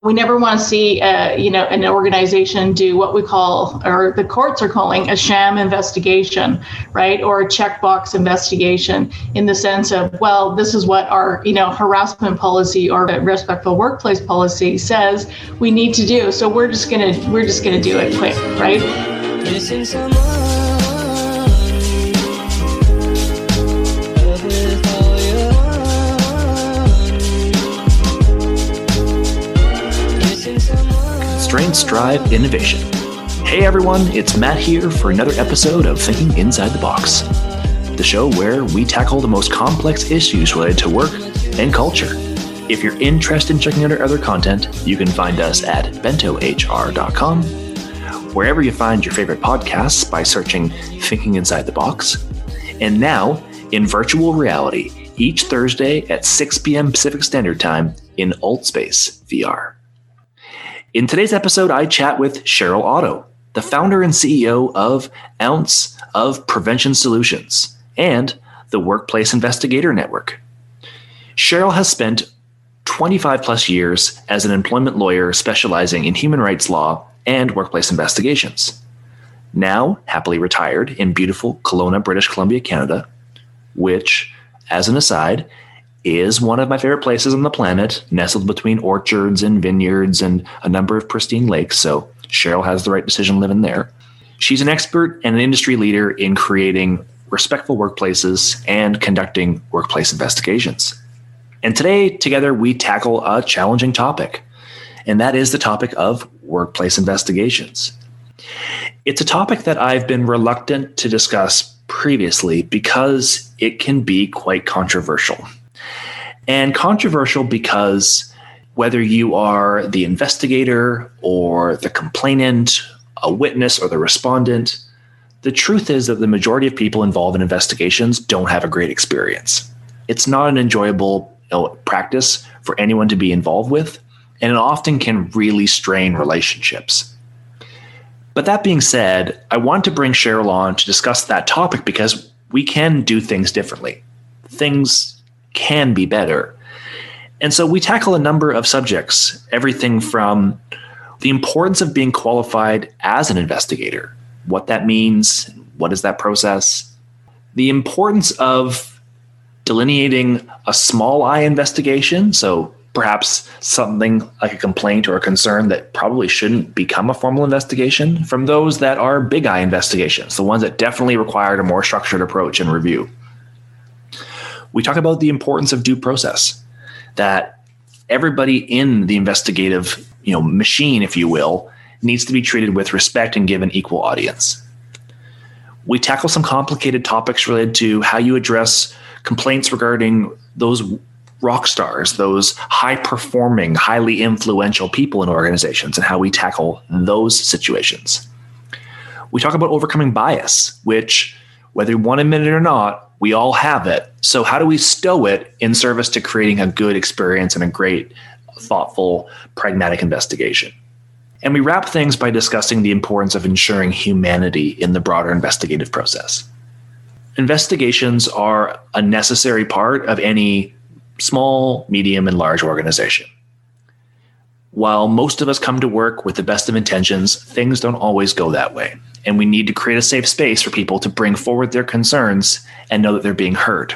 We never want to see, an organization do what we call, or the courts are calling, a sham investigation, right? Or a checkbox investigation, in the sense of, well, this is what our, harassment policy or respectful workplace policy says we need to do. So we're just gonna do it quick, right? Missing someone. Constraint Strive Innovation. Hey everyone, it's Matt here for another episode of Thinking Inside the Box, the show where we tackle the most complex issues related to work and culture. If you're interested in checking out our other content, you can find us at bentohr.com, wherever you find your favorite podcasts by searching Thinking Inside the Box, and now in virtual reality each Thursday at 6 p.m. Pacific Standard Time in AltSpace VR. In today's episode, I chat with Cheryl Otto, the founder and CEO of Ounce of Prevention Solutions and the Workplace Investigator Network. Cheryl has spent 25 plus years as an employment lawyer specializing in human rights law and workplace investigations. Now happily retired in beautiful Kelowna, British Columbia, Canada, which, as an aside, is one of my favorite places on the planet, nestled between orchards and vineyards and a number of pristine lakes, so Cheryl has the right decision living there. She's an expert and an industry leader in creating respectful workplaces and conducting workplace investigations. And today, together, we tackle a challenging topic, and that is the topic of workplace investigations. It's a topic that I've been reluctant to discuss previously because it can be quite controversial. And controversial because whether you are the investigator or the complainant, a witness or the respondent, the truth is that the majority of people involved in investigations don't have a great experience. It's not an enjoyable practice for anyone to be involved with, and it often can really strain relationships. But that being said, I want to bring Cheryl on to discuss that topic because we can do things differently. Things can be better. And so we tackle a number of subjects, everything from the importance of being qualified as an investigator, what that means, what is that process, the importance of delineating a small I investigation, so perhaps something like a complaint or a concern that probably shouldn't become a formal investigation, from those that are big I investigations, the ones that definitely required a more structured approach and review. We talk about the importance of due process, that everybody in the investigative, machine, if you will, needs to be treated with respect and given equal audience. We tackle some complicated topics related to how you address complaints regarding those rock stars, those high-performing, highly influential people in organizations, and how we tackle those situations. We talk about overcoming bias, which, whether you want to admit it or not, we all have it. So how do we stow it in service to creating a good experience and a great, thoughtful, pragmatic investigation? And we wrap things by discussing the importance of ensuring humanity in the broader investigative process. Investigations are a necessary part of any small, medium, and large organization. While most of us come to work with the best of intentions, things don't always go that way. And we need to create a safe space for people to bring forward their concerns and know that they're being heard.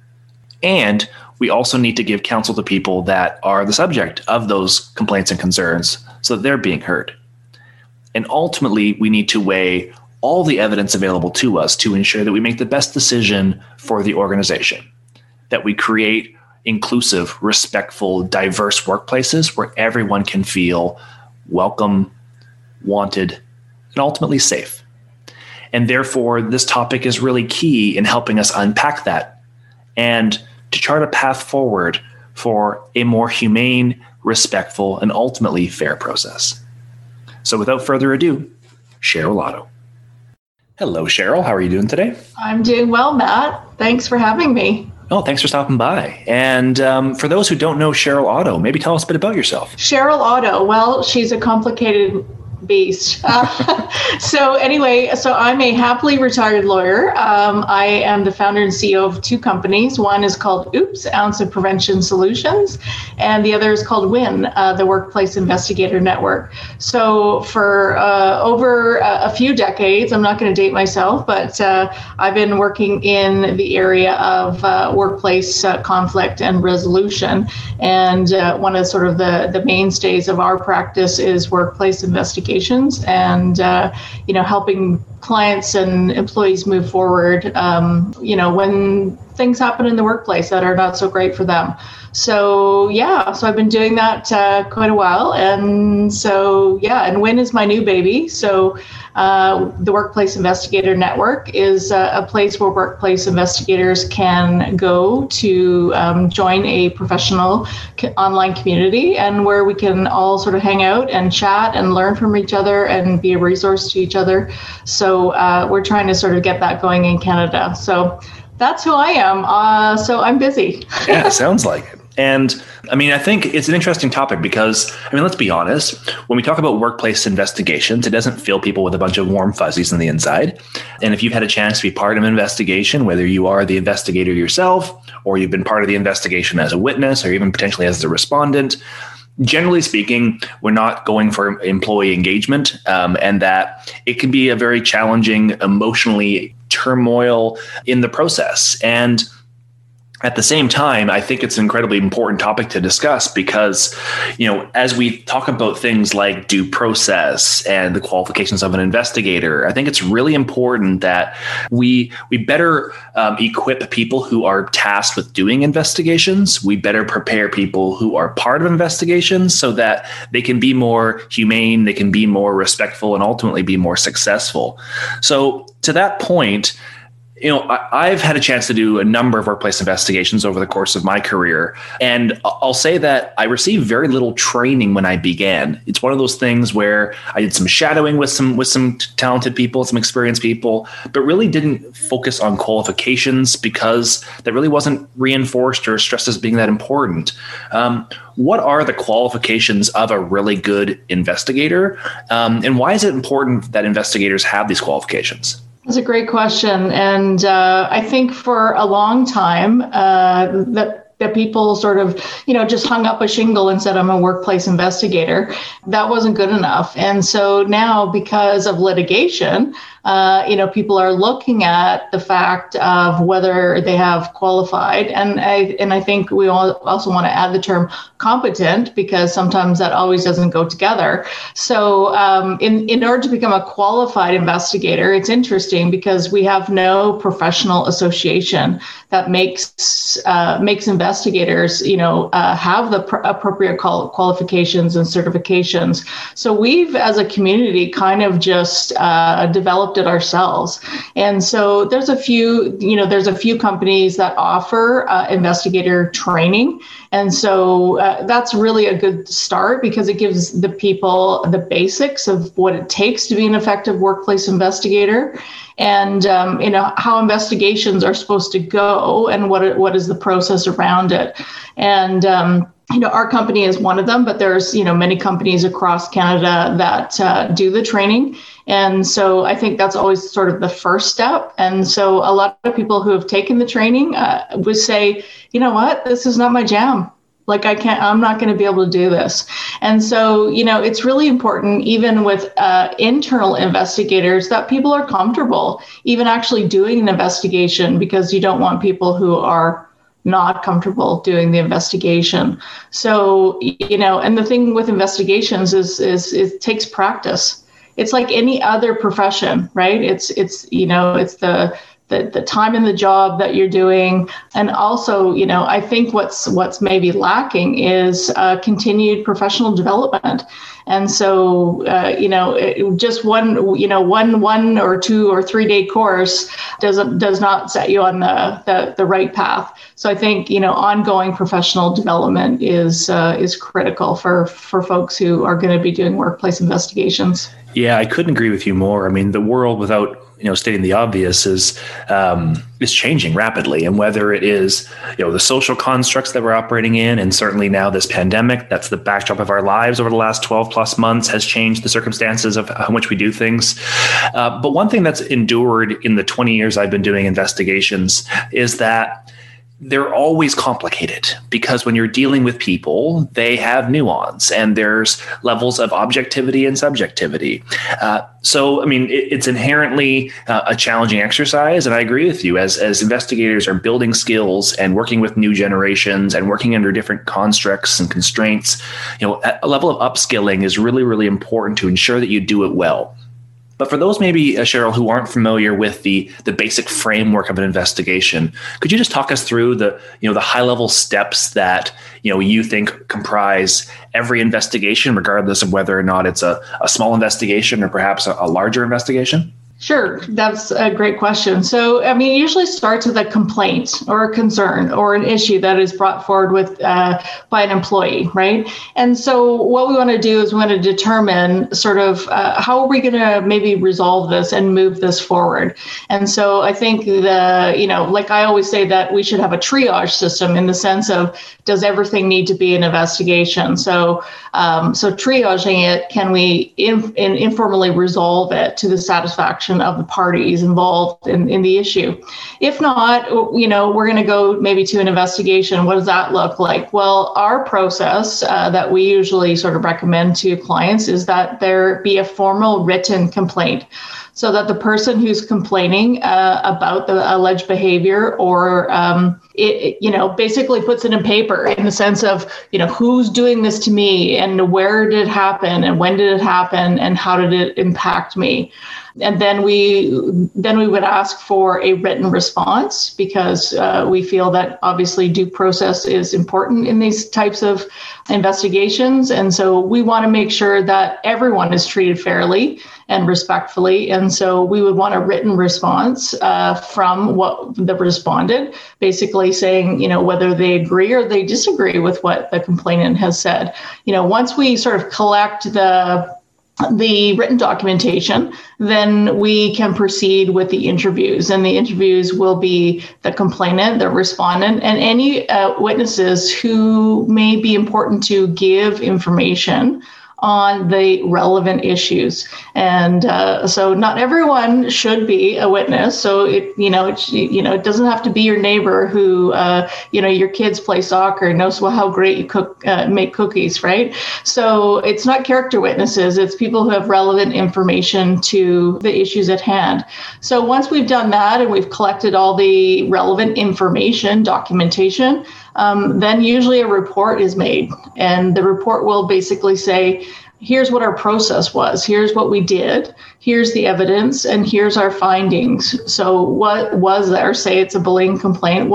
And we also need to give counsel to people that are the subject of those complaints and concerns so that they're being heard. And ultimately, we need to weigh all the evidence available to us to ensure that we make the best decision for the organization, that we create inclusive, respectful, diverse workplaces where everyone can feel welcome, wanted, and ultimately safe. And therefore, this topic is really key in helping us unpack that and to chart a path forward for a more humane, respectful, and ultimately fair process. So without further ado, Cheryl Otto. Hello, Cheryl. How are you doing today? I'm doing well, Matt. Thanks for having me. Oh, thanks for stopping by. And for those who don't know Cheryl Otto, maybe tell us a bit about yourself. Cheryl Otto, well, she's a complicated beast. So anyway, so I'm a happily retired lawyer. I am the founder and CEO of two companies. One is called OOPS, Ounce of Prevention Solutions, and the other is called WIN, the Workplace Investigator Network. So for over a few decades, I'm not going to date myself, but I've been working in the area of workplace conflict and resolution. And one of sort of the mainstays of our practice is workplace investigations and, helping clients and employees move forward, when things happen in the workplace that are not so great for them. So I've been doing that quite a while. And so, and WIN is my new baby. So the Workplace Investigator Network is a place where workplace investigators can go to join a professional online community, and where we can all sort of hang out and chat and learn from each other and be a resource to each other. So we're trying to sort of get that going in Canada. So that's who I am. So I'm busy. Yeah, sounds like it. And I think it's an interesting topic because, let's be honest, when we talk about workplace investigations, it doesn't fill people with a bunch of warm fuzzies on the inside. And if you've had a chance to be part of an investigation, whether you are the investigator yourself, or you've been part of the investigation as a witness, or even potentially as the respondent, generally speaking, we're not going for employee engagement, and that it can be a very challenging, emotionally turmoil in the process. And at the same time, I think it's an incredibly important topic to discuss because, as we talk about things like due process and the qualifications of an investigator, I think it's really important that we better equip people who are tasked with doing investigations. We better prepare people who are part of investigations so that they can be more humane, they can be more respectful, and ultimately be more successful. So to that point, I've had a chance to do a number of workplace investigations over the course of my career. And I'll say that I received very little training when I began. It's one of those things where I did some shadowing with some talented people, some experienced people, but really didn't focus on qualifications because that really wasn't reinforced or stressed as being that important. What are the qualifications of a really good investigator? And why is it important that investigators have these qualifications? That's a great question. And I think for a long time that people sort of, just hung up a shingle and said, I'm a workplace investigator. That wasn't good enough. And so now, because of litigation, people are looking at the fact of whether they have qualified. And I think we also want to add the term competent, because sometimes that always doesn't go together. So in order to become a qualified investigator, it's interesting because we have no professional association that makes investigators, have the appropriate qualifications and certifications. So we've, as a community, kind of just developed it ourselves. And so there's a few companies that offer investigator training. And so that's really a good start because it gives the people the basics of what it takes to be an effective workplace investigator, and how investigations are supposed to go and what is the process around it. And our company is one of them, but there's many companies across Canada that do the training. And so I think that's always sort of the first step. And so a lot of people who have taken the training would say, you know what, this is not my jam. Like I'm not going to be able to do this. And so, it's really important, even with internal investigators, that people are comfortable even actually doing an investigation, because you don't want people who are not comfortable doing the investigation. So, and the thing with investigations is it takes practice. It's like any other profession, right? It's the time in the job that you're doing. And also, I think what's maybe lacking is continued professional development. And so, just one or 2 or 3 day course does not set you on the right path. So I think, ongoing professional development is critical for folks who are going to be doing workplace investigations. Yeah, I couldn't agree with you more. The world without stating the obvious, is changing rapidly. And whether it is, the social constructs that we're operating in, and certainly now this pandemic, that's the backdrop of our lives over the last 12 plus months, has changed the circumstances of how much we do things. But one thing that's endured in the 20 years I've been doing investigations is that they're always complicated, because when you're dealing with people, they have nuance and there's levels of objectivity and subjectivity. It's inherently a challenging exercise. And I agree with you, as investigators are building skills and working with new generations and working under different constructs and constraints, a level of upskilling is really, really important to ensure that you do it well. But for those maybe, Cheryl, who aren't familiar with the basic framework of an investigation, could you just talk us through the high level steps that you think comprise every investigation, regardless of whether or not it's a small investigation or perhaps a larger investigation? Sure. That's a great question. So, it usually starts with a complaint or a concern or an issue that is brought forward by an employee, right? And so what we want to do is we want to determine sort of how are we going to maybe resolve this and move this forward. And so I think like I always say, that we should have a triage system in the sense of, does everything need to be an investigation? So triaging it, can we informally resolve it to the satisfaction of the parties involved in the issue? If not, we're going to go maybe to an investigation. What does that look like? Well, our process that we usually sort of recommend to clients is that there be a formal written complaint, so that the person who's complaining about the alleged behavior or basically puts it in paper, in the sense of, who's doing this to me and where did it happen and when did it happen and how did it impact me? And then we would ask for a written response, because we feel that obviously due process is important in these types of investigations. And so we want to make sure that everyone is treated fairly and respectfully. And so we would want a written response from what the respondent, basically saying, whether they agree or they disagree with what the complainant has said. Once we sort of collect the written documentation, then we can proceed with the interviews. And the interviews will be the complainant, the respondent, and any witnesses who may be important to give information on the relevant issues. And so not everyone should be a witness. So it doesn't have to be your neighbor who, your kids play soccer and knows how great you make cookies, right? So it's not character witnesses. It's people who have relevant information to the issues at hand. So once we've done that and we've collected all the relevant information, documentation, then usually a report is made, and the report will basically say, here's what our process was, here's what we did, here's the evidence, and here's our findings. So what was there? Say it's a bullying complaint.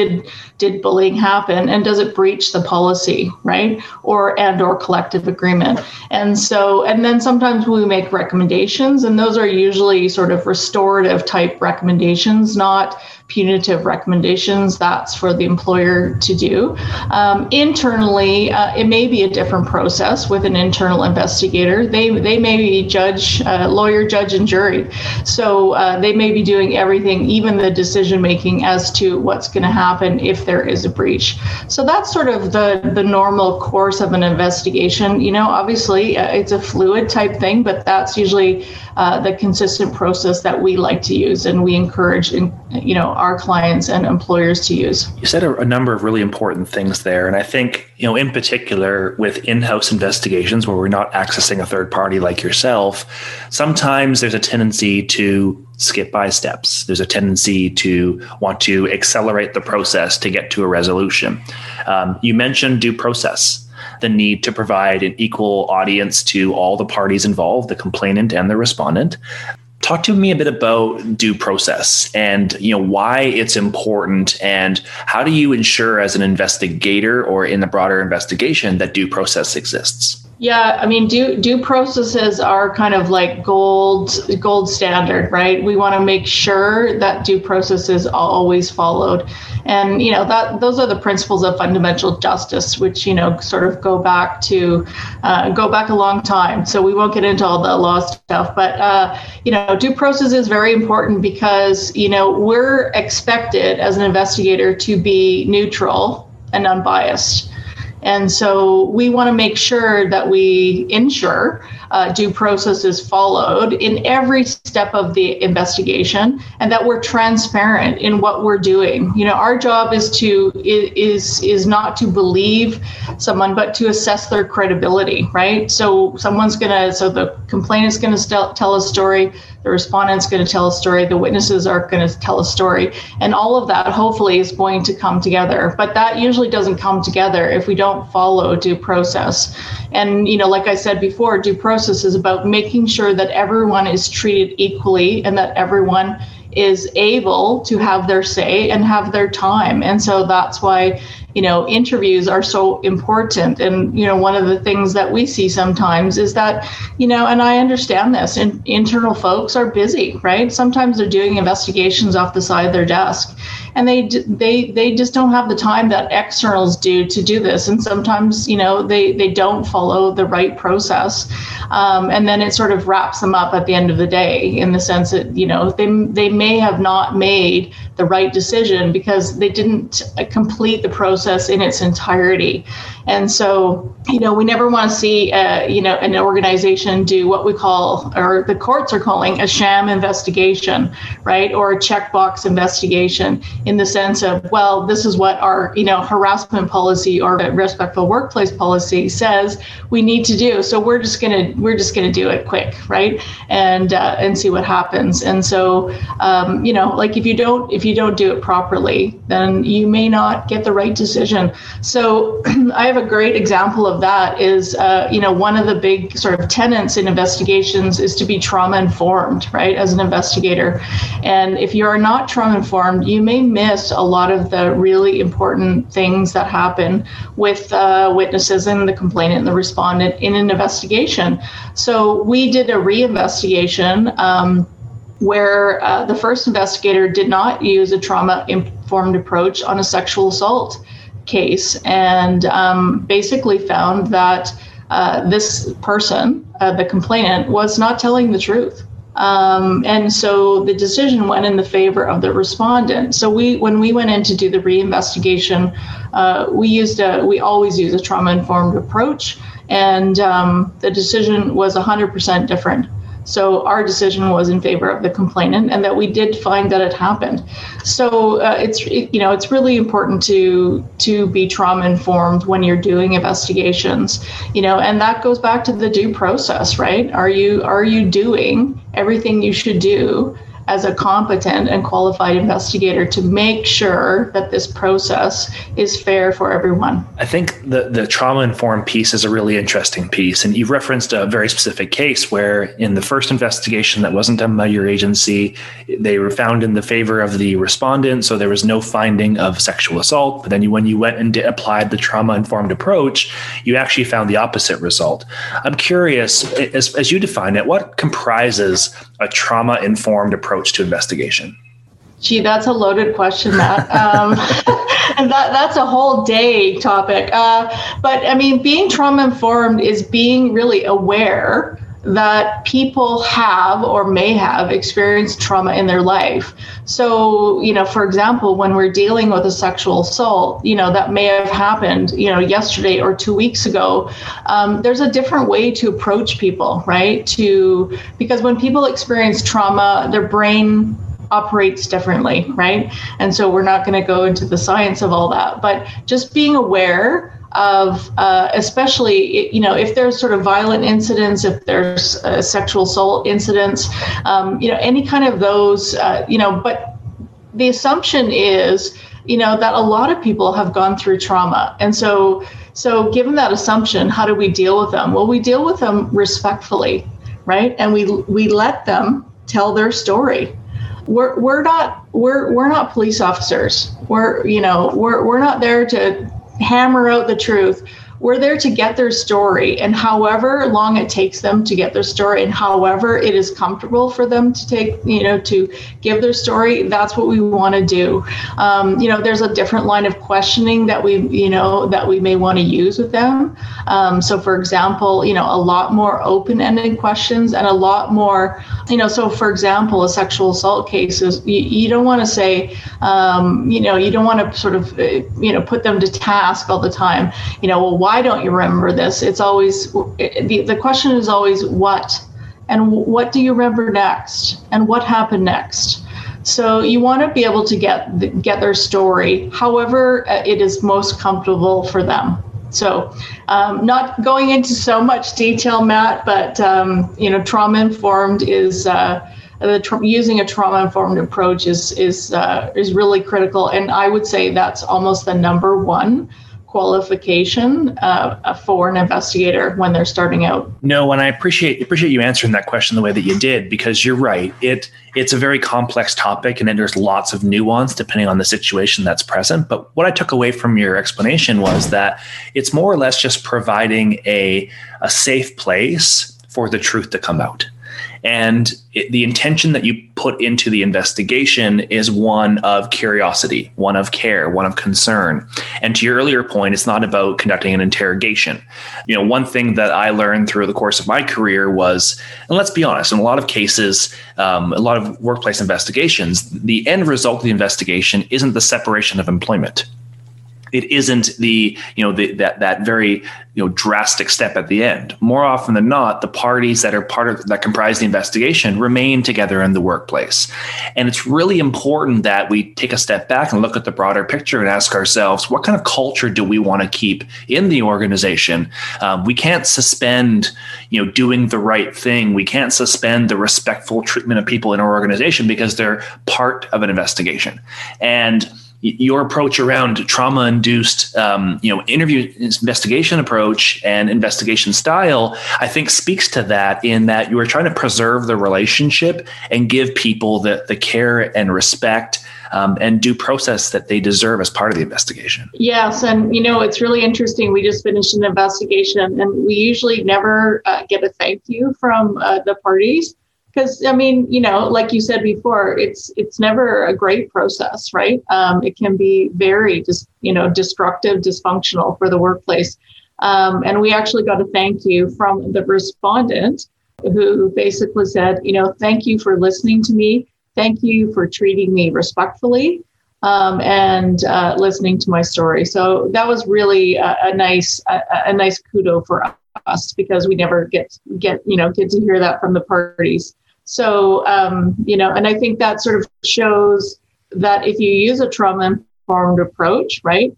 Did bullying happen, and does it breach the policy, right? Or collective agreement? And then sometimes we make recommendations, and those are usually sort of restorative type recommendations, not punitive recommendations. That's for the employer to do. Internally, it may be a different process with an internal investigator. They may be lawyer, judge, and jury. So they may be doing everything, even the decision making as to what's going to happen if there is a breach. So that's sort of the normal course of an investigation. Obviously it's a fluid type thing, but that's usually the consistent process that we like to use, and we encourage our clients and employers to use. You said a number of really important things there. And I think, in particular with in-house investigations where we're not accessing a third party like yourself, sometimes there's a tendency to skip by steps. There's a tendency to want to accelerate the process to get to a resolution. You mentioned due process, the need to provide an equal audience to all the parties involved, the complainant and the respondent. Talk to me a bit about due process and why it's important, and how do you ensure as an investigator or in the broader investigation that due process exists? Yeah, I mean, due processes are kind of like gold standard, right? We want to make sure that due process is always followed, and that those are the principles of fundamental justice, which sort of go back a long time. So we won't get into all the law stuff, but due process is very important because we're expected as an investigator to be neutral and unbiased. And so we want to make sure that we ensure due process is followed in every step of the investigation, and that we're transparent in what we're doing. Our job is not to believe someone, but to assess their credibility, right? So the complainant's going to tell a story, the respondent's going to tell a story, the witnesses are going to tell a story, and all of that hopefully is going to come together. But that usually doesn't come together if we don't follow due process. And like I said before, due process is about making sure that everyone is treated equally and that everyone is able to have their say and have their time. And so that's why interviews are so important. And one of the things that we see sometimes is that and I understand this, and internal folks are busy, right? Sometimes they're doing investigations off the side of their desk, and they just don't have the time that externals do to do this. And sometimes they don't follow the right process, and then it sort of wraps them up at the end of the day, in the sense that they may have not made the right decision because they didn't complete the process in its entirety. And so, we never want to see, an organization do what we call, or the courts are calling, a sham investigation, right? Or a checkbox investigation, in the sense of, well, this is what our, harassment policy or respectful workplace policy says we need to do. So we're just gonna do it quick, right? And see what happens. And so, like if you don't do it properly, then you may not get the right decision. So I have a great example of that is, one of the big sort of tenets in investigations is to be trauma informed, right, as an investigator. And if you are not trauma informed, you may miss a lot of the really important things that happen with witnesses and the complainant and the respondent in an investigation. So we did a reinvestigation where the first investigator did not use a trauma-informed approach on a sexual assault case, and basically found that this person, the complainant, was not telling the truth. And so the decision went in the favor of the respondent. So when we went in to do the reinvestigation, we always use a trauma-informed approach, and the decision was 100% different. So our decision was in favor of the complainant, and that we did find that it happened. So it's really important to be trauma informed when you're doing investigations, and that goes back to the due process, right? Are you doing everything you should do as a competent and qualified investigator to make sure that this process is fair for everyone? I think the trauma-informed piece is a really interesting piece. And you've referenced a very specific case where in the first investigation that wasn't done by your agency, they were found in the favor of the respondent. So there was no finding of sexual assault. But then when you went and applied the trauma-informed approach, you actually found the opposite result. I'm curious, as you define it, what comprises a trauma-informed approach to investigation? Gee, that's a loaded question, Matt. And that's a whole day topic. But I mean, being trauma-informed is being really aware that people have or may have experienced trauma in their life. So, for example, when we're dealing with a sexual assault, that may have happened, yesterday or 2 weeks ago, there's a different way to approach people, right? Because when people experience trauma, their brain operates differently, right? And so we're not going to go into the science of all that, but just being aware of, especially, if there's sort of violent incidents, if there's sexual assault incidents, any kind of those, but the assumption is, that a lot of people have gone through trauma. And so given that assumption, how do we deal with them? Well, we deal with them respectfully, right? And we let them tell their story. We're not police officers. We're not there to hammer out the truth. we're there to get their story, and however long it takes them to get their story, and however it is comfortable for them to take, to give their story, that's what we want to do. There's a different line of questioning that we may want to use with them. So for example, a lot more open-ended questions and a lot more, so for example, a sexual assault cases, you don't want to say, you don't want to sort of, put them to task all the time. Well, why don't you remember this? It's always, the question is always what, and what do you remember next, and what happened next? So you want to be able to get their story, however it is most comfortable for them. So not going into so much detail, Matt, but trauma-informed is using a trauma-informed approach is really critical, and I would say that's almost the number one qualification for an investigator when they're starting out. No, and I appreciate you answering that question the way that you did, because you're right. It's a very complex topic, and then there's lots of nuance depending on the situation that's present. But what I took away from your explanation was that it's more or less just providing a safe place for the truth to come out. And the intention that you put into the investigation is one of curiosity, one of care, one of concern. And to your earlier point, it's not about conducting an interrogation. One thing that I learned through the course of my career was, and let's be honest, in a lot of cases, a lot of workplace investigations, the end result of the investigation isn't the separation of employment. It isn't that very drastic step at the end. More often than not, the parties that are that comprise the investigation remain together in the workplace. And it's really important that we take a step back and look at the broader picture and ask ourselves, what kind of culture do we want to keep in the organization? We can't suspend, doing the right thing. We can't suspend the respectful treatment of people in our organization because they're part of an investigation. And your approach around trauma-induced, interview investigation approach and investigation style, I think speaks to that, in that you are trying to preserve the relationship and give people the care and respect and due process that they deserve as part of the investigation. Yes. And, it's really interesting. We just finished an investigation, and we usually never get a thank you from the parties. Because, like you said before, it's never a great process, right? It can be very destructive, dysfunctional for the workplace. And we actually got a thank you from the respondent, who basically said, thank you for listening to me. Thank you for treating me respectfully and listening to my story. So that was really a nice kudo for us, because we never get to hear that from the parties. So, and I think that sort of shows that if you use a trauma-informed approach, right,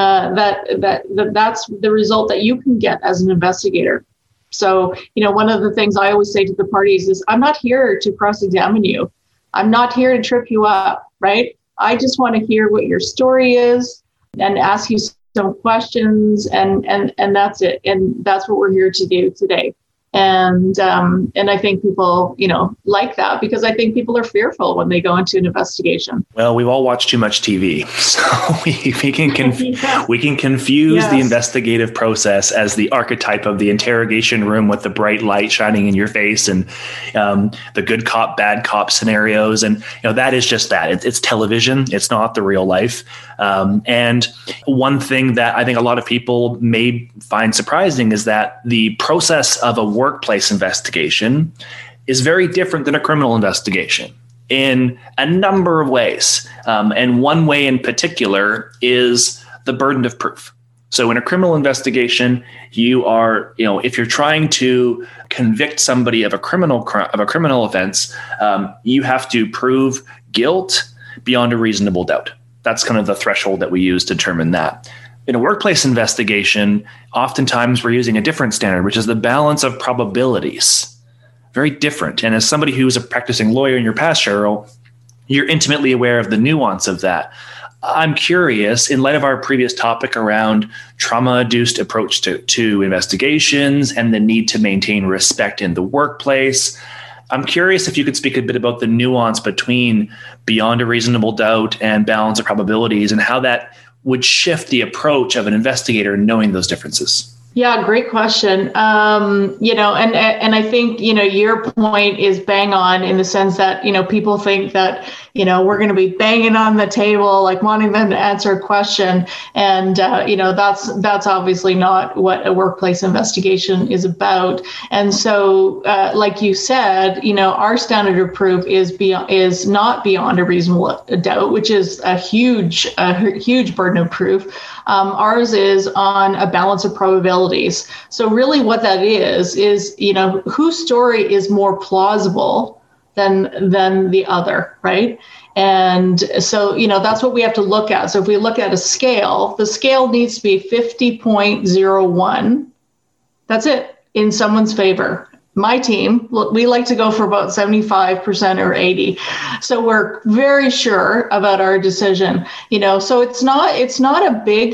that's the result that you can get as an investigator. So, one of the things I always say to the parties is, I'm not here to cross-examine you. I'm not here to trip you up, right? I just want to hear what your story is and ask you some questions, and that's it. And that's what we're here to do today. And I think people, like that, because I think people are fearful when they go into an investigation. Well, we've all watched too much TV, so we can confuse the investigative process as the archetype of the interrogation room with the bright light shining in your face and the good cop, bad cop scenarios. And that is just that. It's television. It's not the real life. And one thing that I think a lot of people may find surprising is that the process of a workplace investigation is very different than a criminal investigation in a number of ways. And one way in particular is the burden of proof. So in a criminal investigation, you are, if you're trying to convict somebody of a criminal offense, you have to prove guilt beyond a reasonable doubt. That's kind of the threshold that we use to determine that. In a workplace investigation, oftentimes we're using a different standard, which is the balance of probabilities. Very different. And as somebody who's a practicing lawyer in your past, Cheryl, you're intimately aware of the nuance of that. I'm curious, in light of our previous topic around trauma-induced approach to investigations and the need to maintain respect in the workplace, I'm curious if you could speak a bit about the nuance between beyond a reasonable doubt and balance of probabilities, and how that would shift the approach of an investigator knowing those differences? Yeah, great question. And I think, your point is bang on in the sense that, people think that, we're going to be banging on the table, like wanting them to answer a question. And, that's obviously not what a workplace investigation is about. And so, like you said, our standard of proof is not beyond a reasonable doubt, which is a huge burden of proof. Ours is on a balance of probabilities. So really what that is, whose story is more plausible than the other, right? And so, that's what we have to look at. So if we look at a scale, the scale needs to be 50.01. That's it, in someone's favor. My team, we like to go for about 75% or 80. So we're very sure about our decision, so it's not a big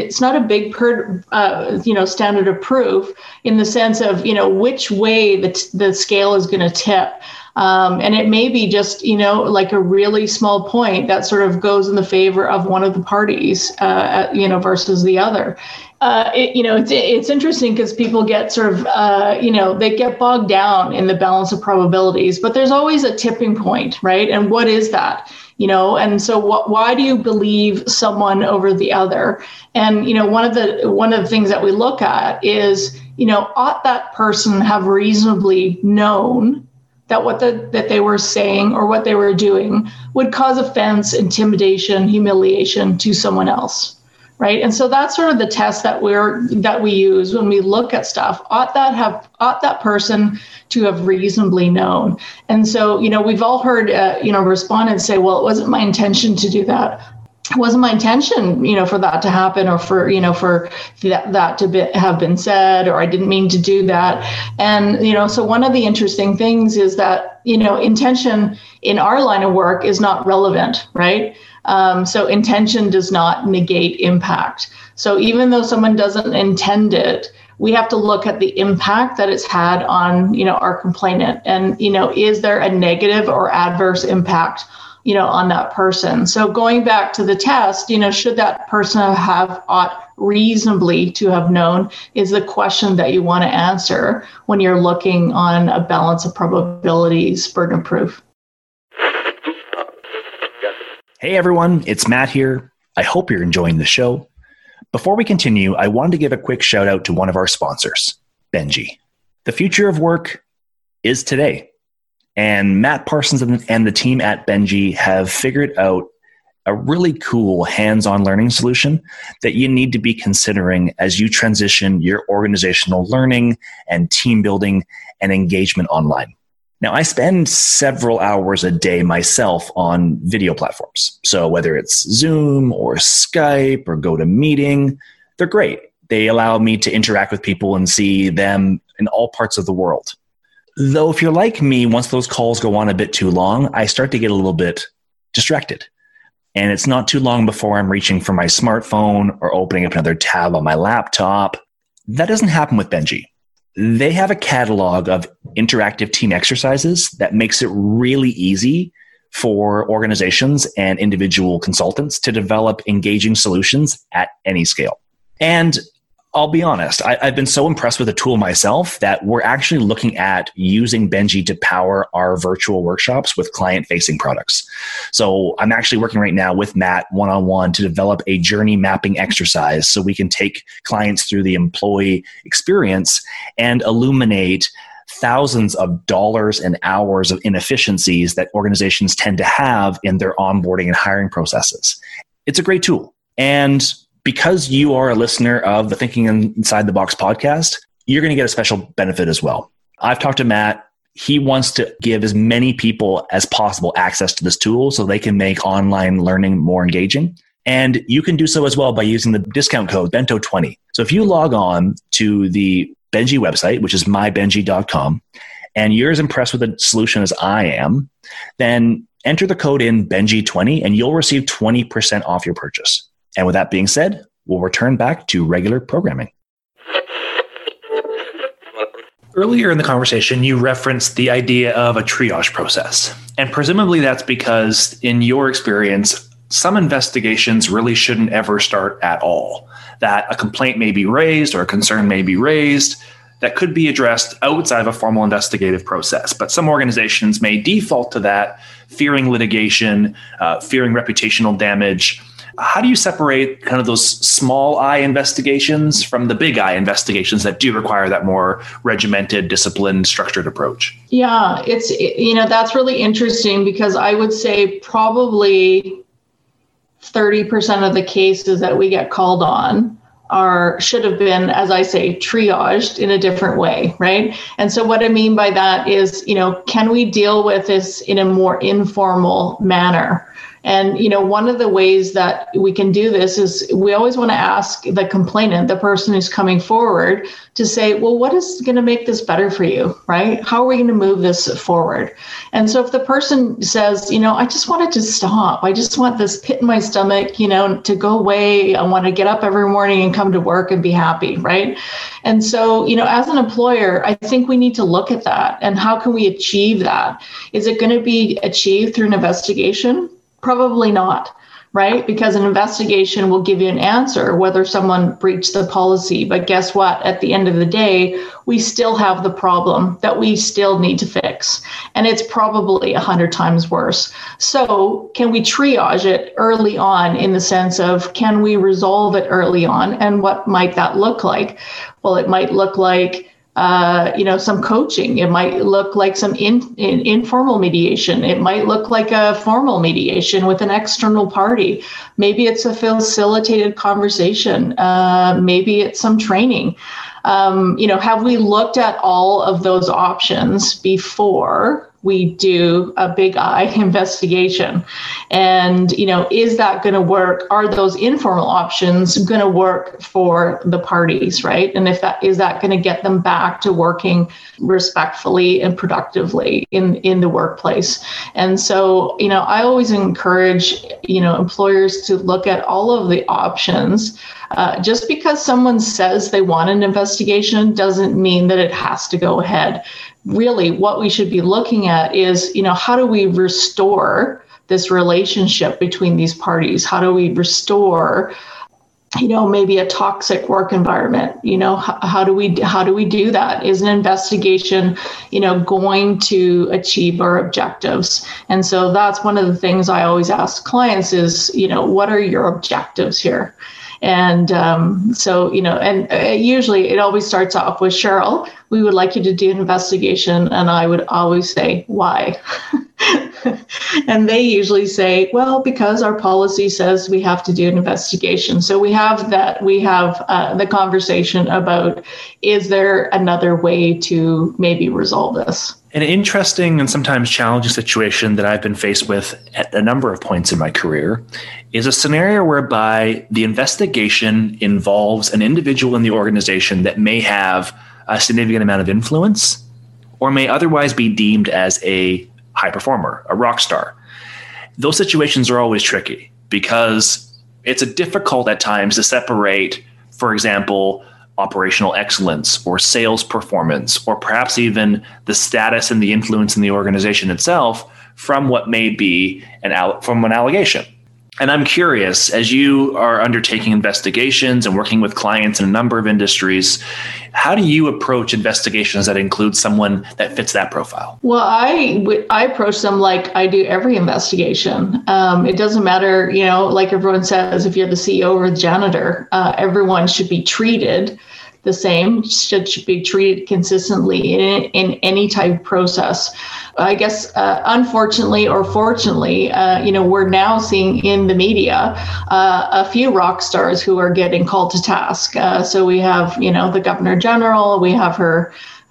standard of proof in the sense of, which way the scale is going to tip. And it may be just, like a really small point that sort of goes in the favor of one of the parties, versus the other. It's interesting because people get sort of, they get bogged down in the balance of probabilities, but there's always a tipping point, right? And what is that? And so why do you believe someone over the other? And, one of the things that we look at is, ought that person have reasonably known that that they were saying or what they were doing would cause offense, intimidation, humiliation to someone else, right? And so that's sort of the test that we use when we look at stuff. Ought that person to have reasonably known? And so, we've all heard, respondents say, well, it wasn't my intention to do that. It wasn't my intention, for that to happen, or for that to have been said, or I didn't mean to do that. And, so one of the interesting things is that, intention in our line of work is not relevant, right? So intention does not negate impact. So even though someone doesn't intend it, we have to look at the impact that it's had on, our complainant. And, is there a negative or adverse impact on that person? So going back to the test, should that person ought reasonably to have known is the question that you want to answer when you're looking on a balance of probabilities, burden of proof. Hey everyone, it's Matt here. I hope you're enjoying the show. Before we continue, I wanted to give a quick shout out to one of our sponsors, Benji. The future of work is today. And Matt Parsons and the team at Benji have figured out a really cool hands-on learning solution that you need to be considering as you transition your organizational learning and team building and engagement online. Now, I spend several hours a day myself on video platforms. So whether it's Zoom or Skype or GoToMeeting, they're great. They allow me to interact with people and see them in all parts of the world. Though if you're like me, once those calls go on a bit too long, I start to get a little bit distracted. And it's not too long before I'm reaching for my smartphone or opening up another tab on my laptop. That doesn't happen with Benji. They have a catalog of interactive team exercises that makes it really easy for organizations and individual consultants to develop engaging solutions at any scale. And I'll be honest, I've been so impressed with the tool myself that we're actually looking at using Benji to power our virtual workshops with client-facing products. So I'm actually working right now with Matt one-on-one to develop a journey mapping exercise so we can take clients through the employee experience and illuminate thousands of dollars and hours of inefficiencies that organizations tend to have in their onboarding and hiring processes. It's a great tool. And because you are a listener of the Thinking Inside the Box podcast, you're going to get a special benefit as well. I've talked to Matt. He wants to give as many people as possible access to this tool so they can make online learning more engaging. And you can do so as well by using the discount code BENTO20. So if you log on to the Benji website, which is mybenji.com, and you're as impressed with the solution as I am, then enter the code in Benji20 and you'll receive 20% off your purchase. And with that being said, we'll return back to regular programming. Earlier in the conversation, you referenced the idea of a triage process. And presumably that's because in your experience, some investigations really shouldn't ever start at all, that a complaint may be raised or a concern may be raised that could be addressed outside of a formal investigative process. But some organizations may default to that, fearing litigation, fearing reputational damage. How do you separate kind of those small I investigations from the big I investigations that do require that more regimented, disciplined, structured approach? Yeah, that's really interesting, because I would say probably 30% of the cases that we get called on should have been, as I say, triaged in a different way, right? And so what I mean by that is, can we deal with this in a more informal manner? And, one of the ways that we can do this is we always want to ask the complainant, the person who's coming forward, to say, well, what is going to make this better for you, right? How are we going to move this forward? And so if the person says, I just want it to stop. I just want this pit in my stomach, to go away. I want to get up every morning and come to work and be happy, right? And so, as an employer, I think we need to look at that. And how can we achieve that? Is it going to be achieved through an investigation? Probably not, right? Because an investigation will give you an answer whether someone breached the policy. But guess what? At the end of the day, we still have the problem that we still need to fix. And it's probably 100 times worse. So can we triage it early on, in the sense of, can we resolve it early on? And what might that look like? Well, it might look like some coaching. It might look like some informal mediation. It might look like a formal mediation with an external party. Maybe it's a facilitated conversation. Maybe it's some training. Have we looked at all of those options before we do a big I investigation? And, is that going to work? Are those informal options going to work for the parties, right? And is that going to get them back to working respectfully and productively in the workplace? And so, I always encourage, employers to look at all of the options. Just because someone says they want an investigation doesn't mean that it has to go ahead. Really, what we should be looking at is, how do we restore this relationship between these parties? How do we restore, maybe a toxic work environment? How do we do that? Is an investigation, going to achieve our objectives? And so that's one of the things I always ask clients is, what are your objectives here? And usually it always starts off with, Cheryl, we would like you to do an investigation. And I would always say, why? And they usually say, well, because our policy says we have to do an investigation. So we have the conversation about, is there another way to maybe resolve this? An interesting and sometimes challenging situation that I've been faced with at a number of points in my career is a scenario whereby the investigation involves an individual in the organization that may have a significant amount of influence or may otherwise be deemed as a high performer, a rock star. Those situations are always tricky because it's difficult at times to separate, for example, operational excellence or sales performance, or perhaps even the status and the influence in the organization itself from what may be from an allegation. And I'm curious, as you are undertaking investigations and working with clients in a number of industries, how do you approach investigations that include someone that fits that profile? Well, I approach them like I do every investigation. It doesn't matter, like everyone says, if you're the CEO or the janitor, everyone should be treated the same, should be treated consistently in any type of process. I guess, unfortunately or fortunately, we're now seeing in the media a few rock stars who are getting called to task. So we have, the Governor General, we have her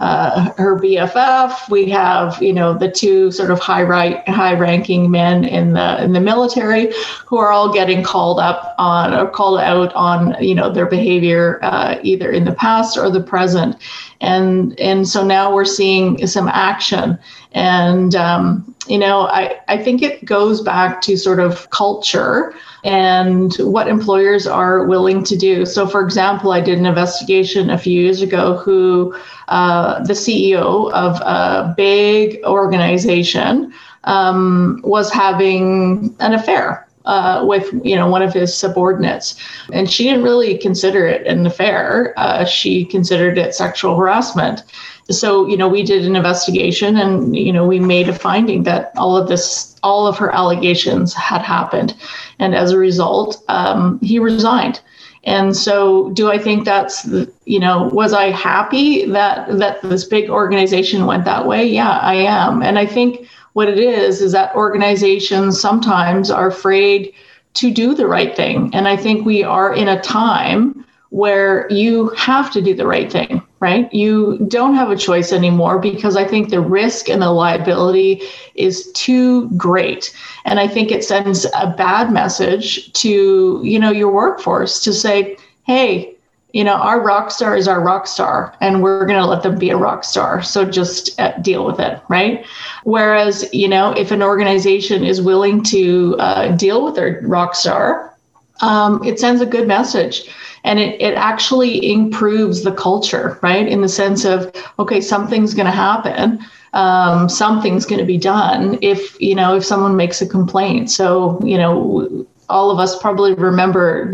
BFF, we have, the two sort of high-ranking men in the military who are all getting called out on, their behavior either in the past or the present. And so now we're seeing some action. And, I think it goes back to sort of culture and what employers are willing to do. So, for example, I did an investigation a few years ago who the CEO of a big organization was having an affair with one of his subordinates, and she didn't really consider it an affair. She considered it sexual harassment. So we did an investigation, and we made a finding that all of her allegations had happened, and as a result, he resigned. And so, do I think was I happy that this big organization went that way? Yeah, I am. And I think what it is that organizations sometimes are afraid to do the right thing. And I think we are in a time where you have to do the right thing, right? You don't have a choice anymore, because I think the risk and the liability is too great. And I think it sends a bad message to, your workforce to say, hey, our rock star is our rock star, and we're going to let them be a rock star. So just deal with it, right? Whereas, if an organization is willing to deal with their rock star, it sends a good message. And it actually improves the culture, right? In the sense of, okay, something's going to happen. Something's going to be done if someone makes a complaint. So, all of us probably remember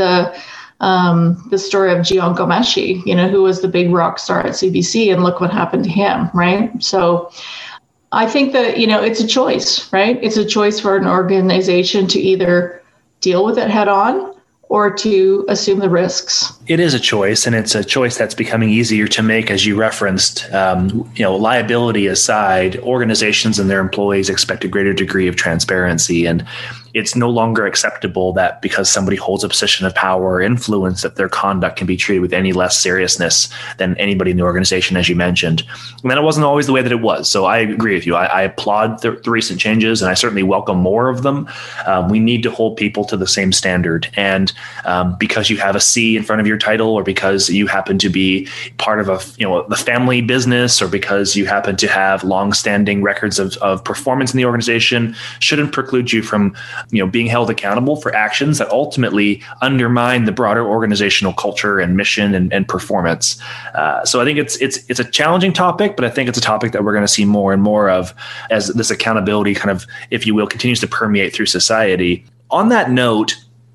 the story of Jian Ghomeshi, who was the big rock star at CBC, and look what happened to him, right? So I think that, it's a choice, right? It's a choice for an organization to either deal with it head on or to assume the risks. It is a choice, and it's a choice that's becoming easier to make, as you referenced. Liability aside, organizations and their employees expect a greater degree of transparency, and it's no longer acceptable that because somebody holds a position of power or influence, that their conduct can be treated with any less seriousness than anybody in the organization, as you mentioned. And that wasn't always the way that it was. So I agree with you. I applaud the recent changes, and I certainly welcome more of them. We need to hold people to the same standard. And because you have a C in front of your title, or because you happen to be part of the family business, or because you happen to have longstanding records of performance in the organization, shouldn't preclude you from being held accountable for actions that ultimately undermine the broader organizational culture and mission and performance. So I think it's a challenging topic, but I think it's a topic that we're going to see more and more of as this accountability kind of, if you will, continues to permeate through society. On that note,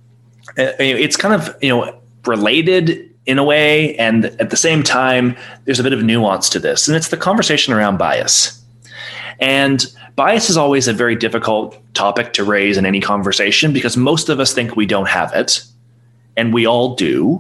it's kind of, related in a way, and at the same time, there's a bit of nuance to this, and it's the conversation around bias. And bias is always a very difficult topic to raise in any conversation, because most of us think we don't have it, and we all do.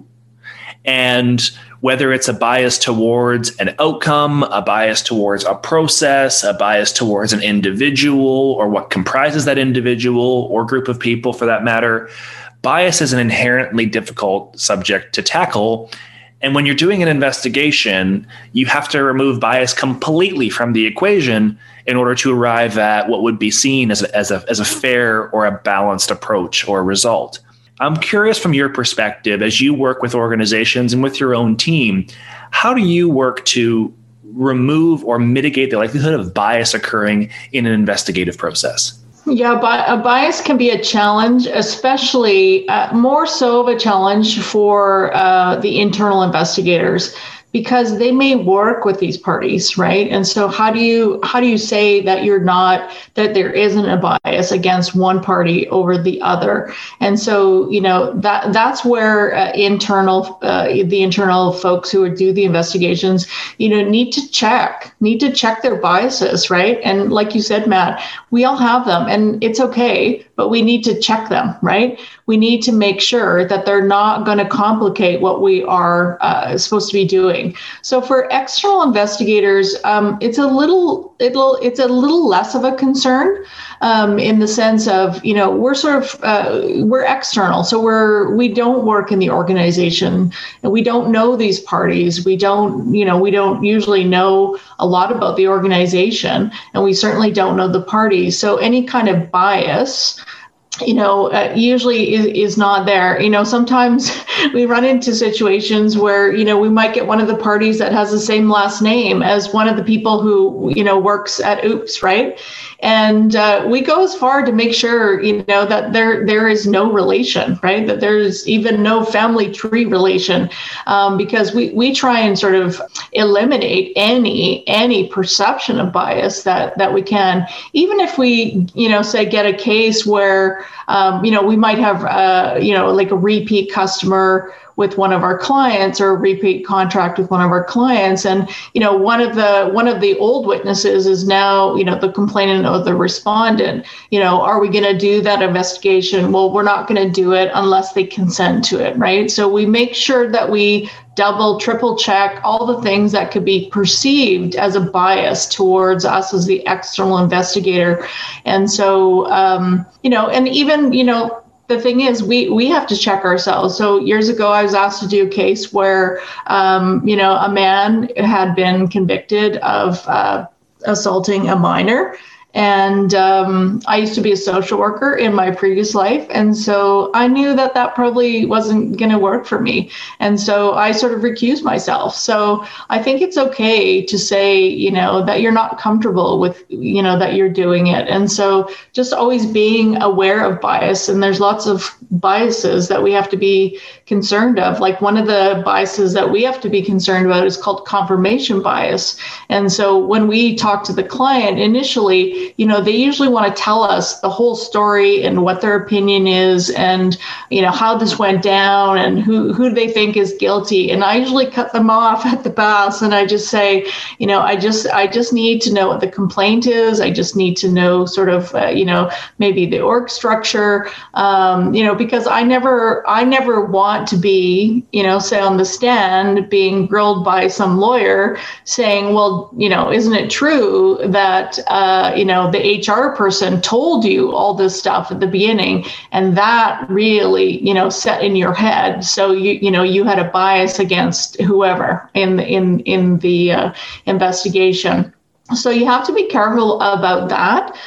And whether it's a bias towards an outcome, a bias towards a process, a bias towards an individual, or what comprises that individual or group of people for that matter, bias is an inherently difficult subject to tackle. And when you're doing an investigation, you have to remove bias completely from the equation in order to arrive at what would be seen as a fair or a balanced approach or result. I'm curious, from your perspective, as you work with organizations and with your own team, how do you work to remove or mitigate the likelihood of bias occurring in an investigative process? Yeah, a bias can be a challenge, especially more so of a challenge for the internal investigators, because they may work with these parties, right? And so how do you say that that there isn't a bias against one party over the other? And so, that's where the internal folks who would do the investigations, need to check their biases, right? And like you said, Matt, we all have them, and it's okay, but we need to check them, right? We need to make sure that they're not going to complicate what we are supposed to be doing. So for external investigators, it's a little less of a concern in the sense of, we're external, so we don't work in the organization, and we don't know these parties. We don't usually know a lot about the organization, and we certainly don't know the parties. So any kind of bias, usually is not there. Sometimes we run into situations where, we might get one of the parties that has the same last name as one of the people who, works at OOPS, right? And we go as far to make sure, that there is no relation, right? That there's even no family tree relation, because we try and sort of eliminate any perception of bias that we can. Even if we, say get a case where we might have, like a repeat customer with one of our clients or a repeat contract with one of our clients. And, one of the old witnesses is now, the complainant or the respondent. Are we going to do that investigation? Well, we're not going to do it unless they consent to it, right? So we make sure that we double, triple check all the things that could be perceived as a bias towards us as the external investigator. And so, and even, the thing is, we have to check ourselves. So years ago, I was asked to do a case where, a man had been convicted of assaulting a minor. And I used to be a social worker in my previous life. And so I knew that probably wasn't going to work for me. And so I sort of recused myself. So I think it's okay to say, that you're not comfortable with, that you're doing it. And so just always being aware of bias. And there's lots of biases that we have to be concerned of. Like one of the biases that we have to be concerned about is called confirmation bias. And so when we talk to the client initially, they usually want to tell us the whole story and what their opinion is and, how this went down and who they think is guilty. And I usually cut them off at the pass. And I just say, I just need to know what the complaint is. I just need to know sort of, maybe the org structure, because I never want to be, say on the stand being grilled by some lawyer saying, well, isn't it true that, the HR person told you all this stuff at the beginning, and that really, set in your head. So you had a bias against whoever in the investigation. So you have to be careful about that.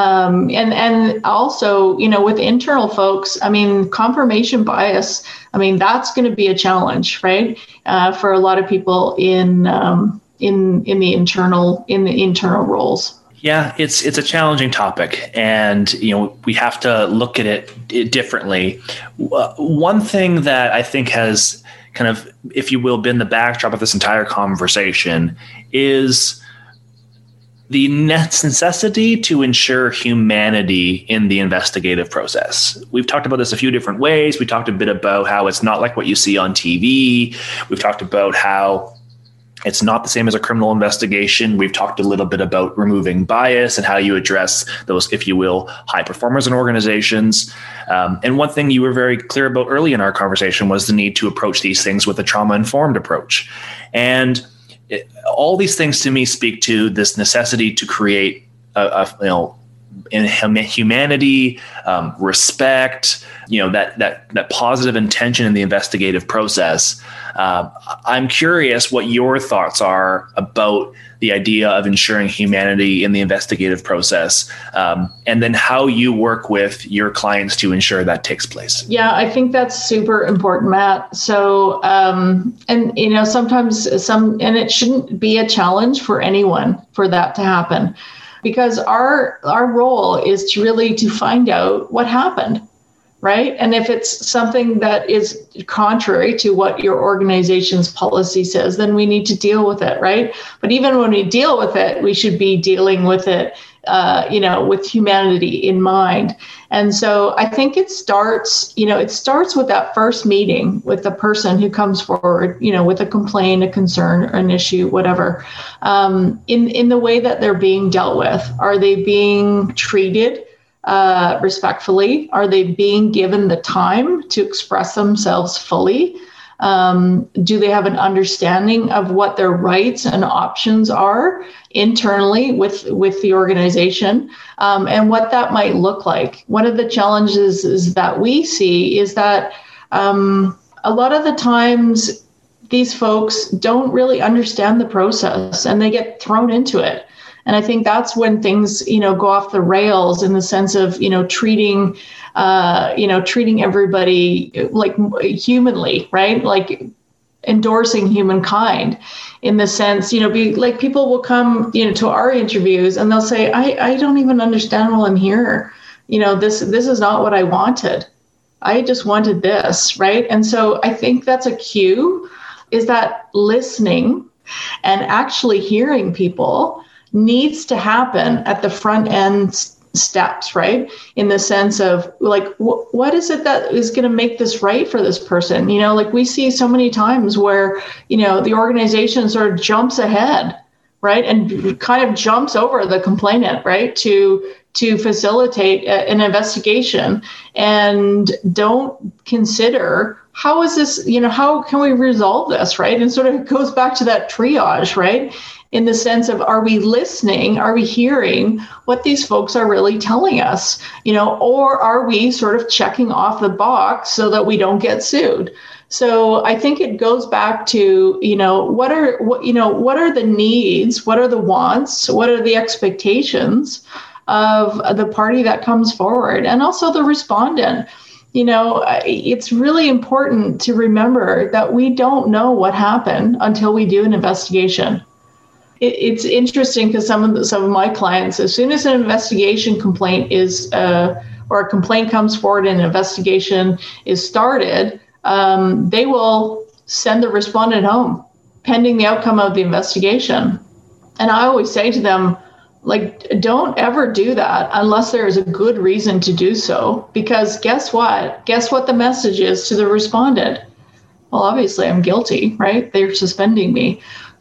And also, with internal folks, confirmation bias, that's going to be a challenge, right? For a lot of people in the internal roles. Yeah, it's a challenging topic, and we have to look at it differently. One thing that I think has kind of, if you will, been the backdrop of this entire conversation is the necessity to ensure humanity in the investigative process. We've talked about this a few different ways. We talked a bit about how it's not like what you see on TV. We've talked about how it's not the same as a criminal investigation. We've talked a little bit about removing bias and how you address those, if you will, high performers in organizations. And one thing you were very clear about early in our conversation was the need to approach these things with a trauma-informed approach. And all these things to me speak to this necessity to create in humanity, respect, that positive intention in the investigative process. I'm curious what your thoughts are about the idea of ensuring humanity in the investigative process, and then how you work with your clients to ensure that takes place. Yeah, I think that's super important, Matt. So, sometimes and it shouldn't be a challenge for anyone for that to happen, because our role is to find out what happened. Right. And if it's something that is contrary to what your organization's policy says, then we need to deal with it. Right. But even when we deal with it, we should be dealing with it, with humanity in mind. And so I think it starts with that first meeting with the person who comes forward, with a complaint, a concern, or an issue, whatever, in the way that they're being dealt with. Are they being treated respectfully? Are they being given the time to express themselves fully? Do they have an understanding of what their rights and options are internally with the organization, and what that might look like? One of the challenges is that we see is that a lot of the times these folks don't really understand the process and they get thrown into it. And I think that's when things, go off the rails in the sense of, treating everybody like humanly, right? Like endorsing humankind in the sense, people will come, to our interviews and they'll say, I don't even understand while I'm here. This is not what I wanted. I just wanted this, right? And so I think that's a cue, is that listening and actually hearing people needs to happen at the front end steps, right? In the sense of like, what is it that is going to make this right for this person? Like we see so many times where, the organization sort of jumps ahead, right? And kind of jumps over the complainant, right? To facilitate an investigation and don't consider how is this, how can we resolve this, right? And sort of goes back to that triage, right? In the sense of, are we listening? Are we hearing what these folks are really telling us? Or are we sort of checking off the box so that we don't get sued? So I think it goes back to, what are the needs? What are the wants? What are the expectations of the party that comes forward, and also the respondent? It's really important to remember that we don't know what happened until we do an investigation. It's interesting because some of my clients, as soon as an investigation complaint is or a complaint comes forward and an investigation is started, they will send the respondent home pending the outcome of the investigation. And I always say to them, like, don't ever do that unless there is a good reason to do so. Because guess what? Guess what the message is to the respondent? Well, obviously I'm guilty, right? They're suspending me.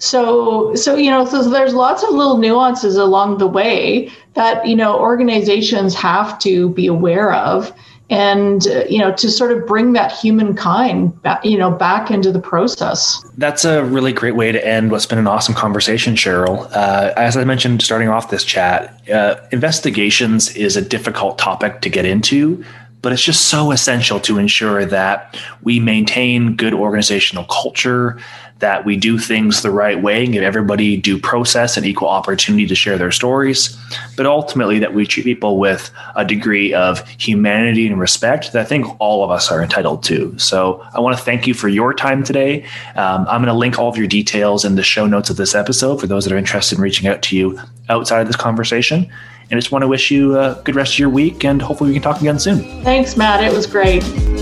So there's lots of little nuances along the way that, organizations have to be aware of, and, to sort of bring that humankind back into the process. That's a really great way to end what's been an awesome conversation, Cheryl. As I mentioned, starting off this chat, investigations is a difficult topic to get into, but it's just so essential to ensure that we maintain good organizational culture, that we do things the right way and give everybody due process and equal opportunity to share their stories, but ultimately that we treat people with a degree of humanity and respect that I think all of us are entitled to. So I want to thank you for your time today. I'm going to link all of your details in the show notes of this episode for those that are interested in reaching out to you outside of this conversation. And I just want to wish you a good rest of your week, and hopefully we can talk again soon. Thanks, Matt. It was great.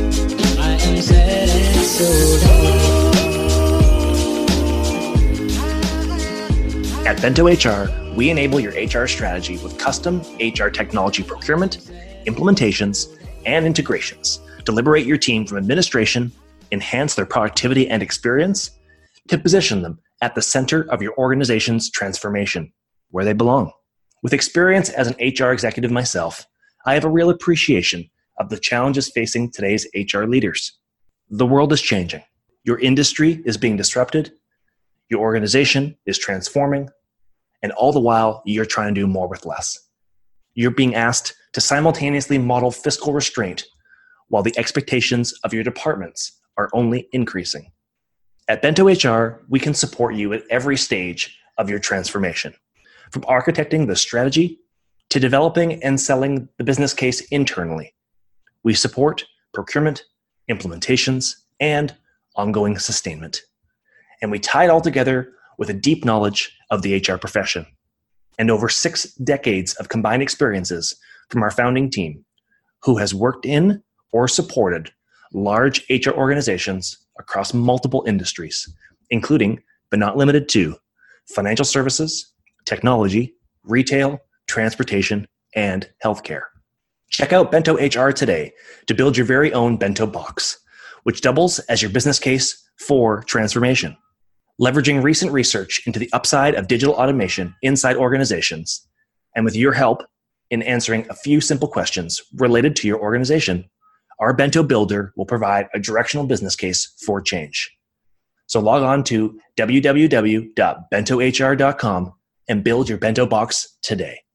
At Bento HR, we enable your HR strategy with custom HR technology procurement, implementations, and integrations to liberate your team from administration, enhance their productivity and experience, to position them at the center of your organization's transformation, where they belong. With experience as an HR executive myself, I have a real appreciation of the challenges facing today's HR leaders. The world is changing. Your industry is being disrupted. Your organization is transforming. And all the while, you're trying to do more with less. You're being asked to simultaneously model fiscal restraint while the expectations of your departments are only increasing. At Bento HR, we can support you at every stage of your transformation. From architecting the strategy to developing and selling the business case internally, we support procurement, implementations, and ongoing sustainment. And we tie it all together with a deep knowledge of the HR profession and over 6 decades of combined experiences from our founding team, who has worked in or supported large HR organizations across multiple industries, including, but not limited to, financial services, technology, retail, transportation, and healthcare. Check out Bento HR today to build your very own Bento Box, which doubles as your business case for transformation. Leveraging recent research into the upside of digital automation inside organizations, and with your help in answering a few simple questions related to your organization, our Bento Builder will provide a directional business case for change. So log on to www.bentohr.com and build your Bento Box today.